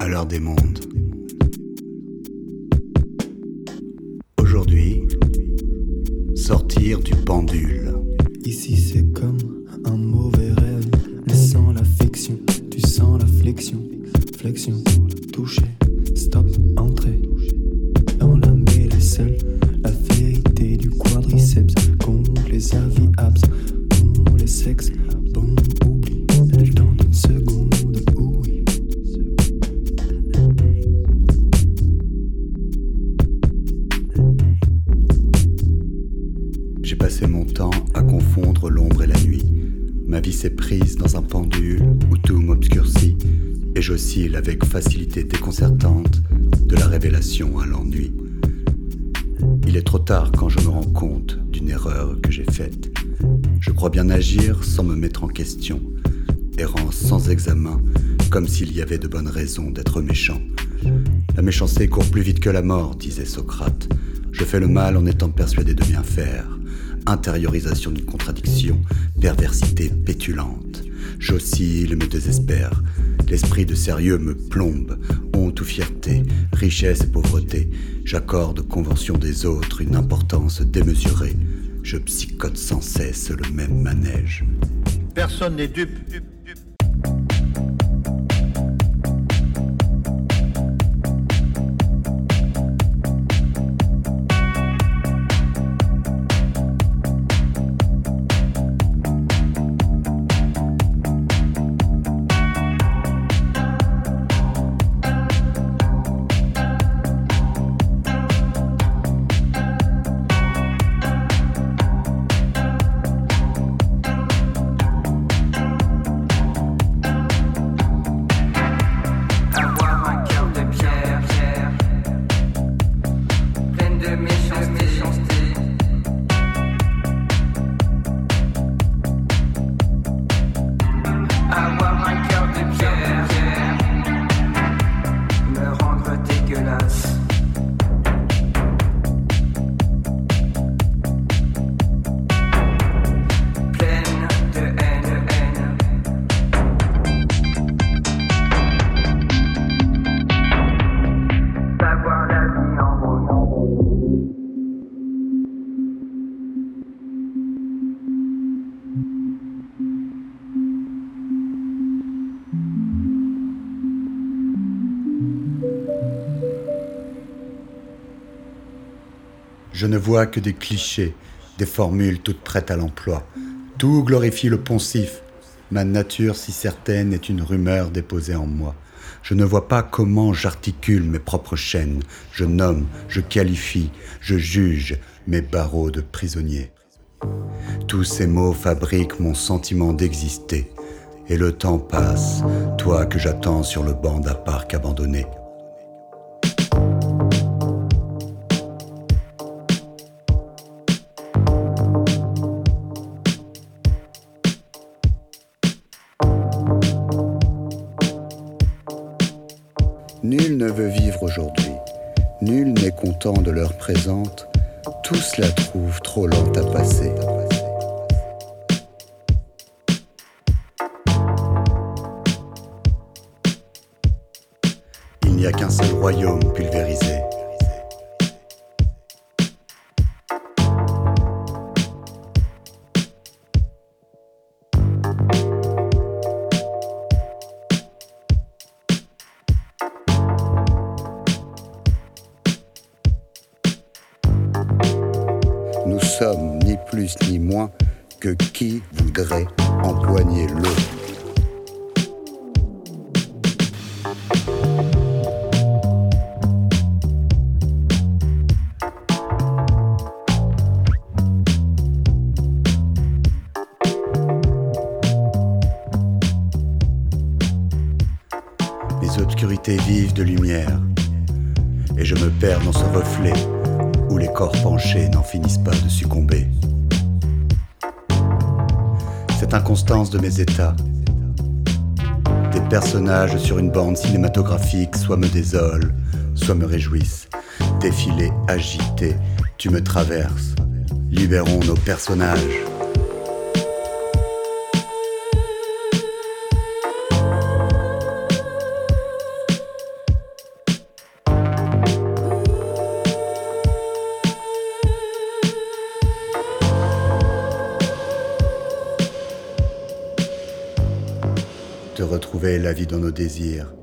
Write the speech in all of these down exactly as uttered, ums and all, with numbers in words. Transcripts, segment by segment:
à l'heure des mondes. Aujourd'hui, sortir du pendule. Ici c'est comme un mauvais rêve, laissant la fiction, tu sens la flexion, flexion, toucher, stop, entrée, dans la mêlée seule, la vérité du quadriceps, contre les avis abs, pour les sexes, bon oubli, le temps d'une seconde, oui. J'ai passé mon temps à confondre l'ombre et la nuit. Ma vie s'est prise dans un pendule où tout m'obscurcit et j'oscille avec facilité déconcertante de la révélation à l'ennui. Il est trop tard quand je me rends compte d'une erreur que j'ai faite. Je crois bien agir sans me mettre en question, errant sans examen, comme s'il y avait de bonnes raisons d'être méchant. La méchanceté court plus vite que la mort, disait Socrate. Je fais le mal en étant persuadé de bien faire. Intériorisation d'une contradiction, perversité pétulante. J'oscille et me désespère. L'esprit de sérieux me plombe. Honte ou fierté, richesse et pauvreté. J'accorde aux conventions des autres une importance démesurée. Je psychote sans cesse le même manège. Personne n'est dupe. Je ne vois que des clichés, des formules toutes prêtes à l'emploi. Tout glorifie le poncif. Ma nature si certaine est une rumeur déposée en moi. Je ne vois pas comment j'articule mes propres chaînes. Je nomme, je qualifie, je juge mes barreaux de prisonniers. Tous ces mots fabriquent mon sentiment d'exister. Et le temps passe, toi que j'attends sur le banc d'un parc abandonné. Nul ne veut vivre aujourd'hui. Nul n'est content de l'heure présente. Tous la trouvent trop lente à passer. Il n'y a qu'un seul royaume pulvérisé. Nous sommes ni plus ni moins que qui voudrait empoigner l'eau. Les obscurités vivent de lumière, et je me perds dans ce reflet où les corps penchés n'en finissent pas de succomber. Cette inconstance de mes états, des personnages sur une bande cinématographique soit me désolent, soit me réjouissent. Défilé agité, tu me traverses, libérons nos personnages. te retrouver la vie dans nos désirs.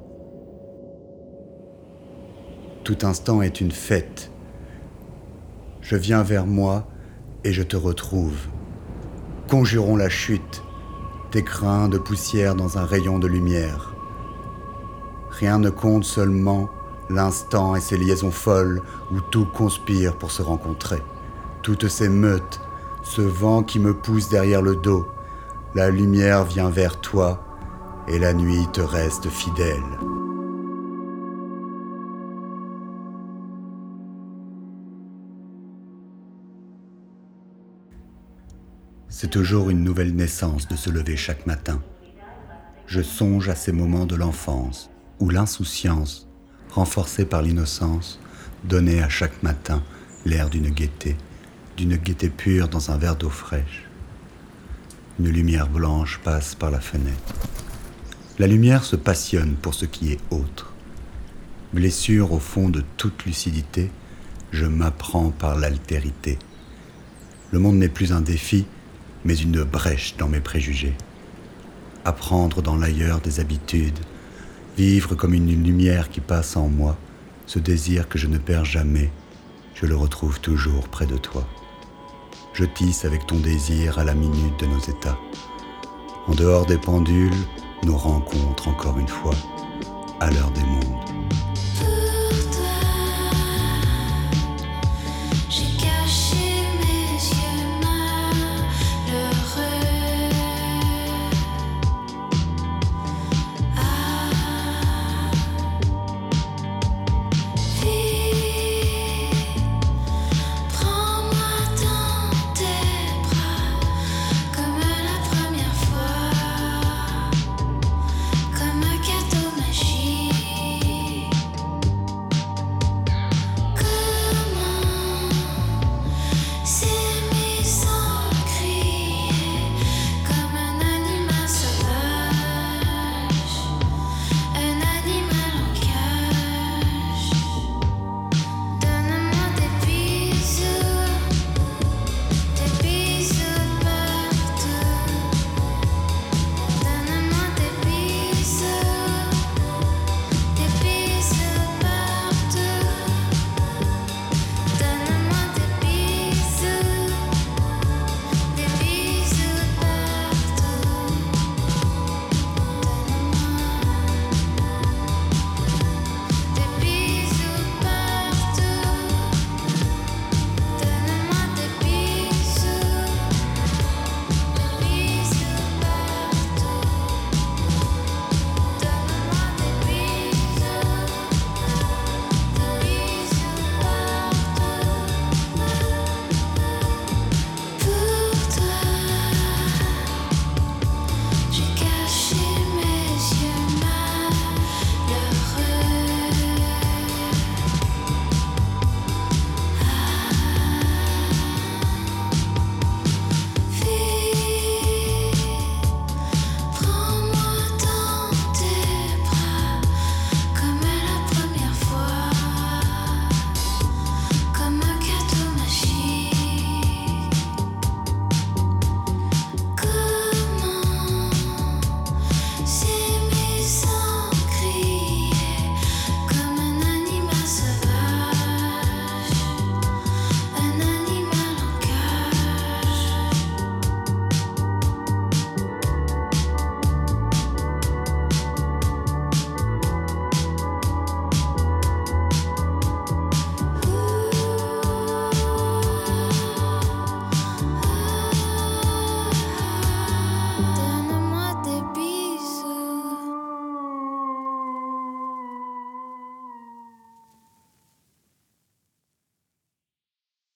Tout instant est une fête. Je viens vers moi et je te retrouve. Conjurons la chute, tes grains de poussière dans un rayon de lumière. Rien ne compte, seulement l'instant et ses liaisons folles où tout conspire pour se rencontrer. Toutes ces meutes, ce vent qui me pousse derrière le dos, la lumière vient vers toi et la nuit te reste fidèle. C'est toujours une nouvelle naissance de se lever chaque matin. Je songe à ces moments de l'enfance où l'insouciance, renforcée par l'innocence, donnait à chaque matin l'air d'une gaieté, d'une gaieté pure dans un verre d'eau fraîche. Une lumière blanche passe par la fenêtre. La lumière se passionne pour ce qui est autre. Blessure au fond de toute lucidité, je m'apprends par l'altérité. Le monde n'est plus un défi, mais une brèche dans mes préjugés. Apprendre dans l'ailleurs des habitudes, vivre comme une lumière qui passe en moi, ce désir que je ne perds jamais, je le retrouve toujours près de toi. Je tisse avec ton désir à la minute de nos états. En dehors des pendules, nos rencontres encore une fois, à l'heure des mondes.